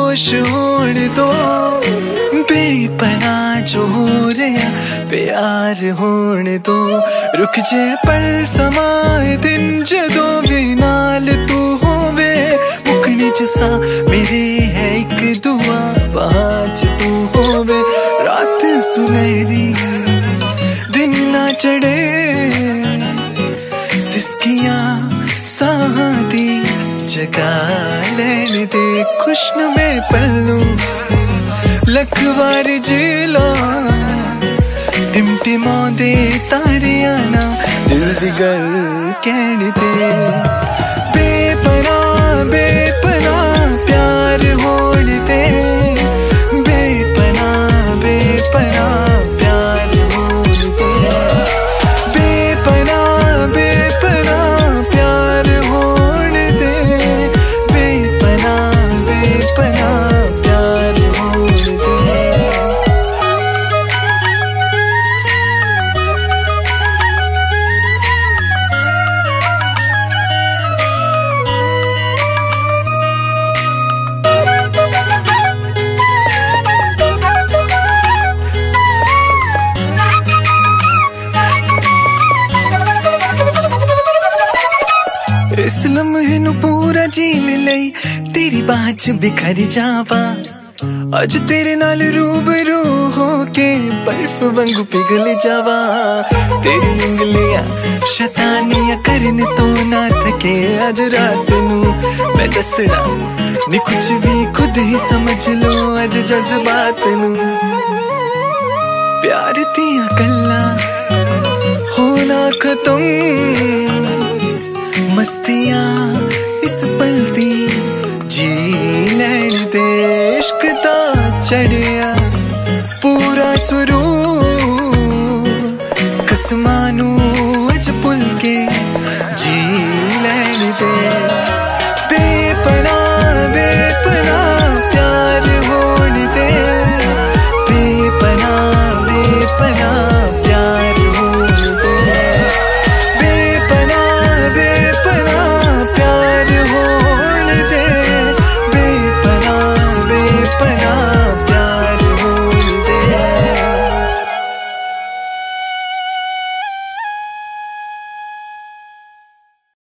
बेहोश होने दो, बेपनाह जो हो रहा प्यार होने दो। रुक जे पल समाए दिन जदों भी नाल तू होवे, मुकनी च सा मेरे है एक दुआ बाज तू होवे। रात सुनहरी दिन ना चढ़े, सिसकियां साहां दी जगा लैन दे। खुशन में पल्लू लख वार जिला, टिमटिमांदे तारियां ना दिल दी गल कहण दे। बेपनाह बेपनाह प्यार होण दे, बेपनाह बेपनाह प्यार होण दे। बेपनाह बेपनाह प्यार होण दे, बेपनाह बेपनाह प्यार होण दे। इस लम्हे नू पूरा जीन लई तेरी बाह च बिखर जावा। अज तेरे नाल रूबरू होके बर्फ वांगू पिघल जावा। तेरी उंगलियां शैतानियां करन तो ना थके। अज रात नू मैं दसना नी कुछ भी खुद ही समझ लो। अज जज्बात नू प्यार दियां गल्लां होना खत्म, मस्तियां इस पल दी जी लैण दे। इश्क दा चढ़िया पूरा सुरूर, कसमां नू अज भुल के जी लैण दे।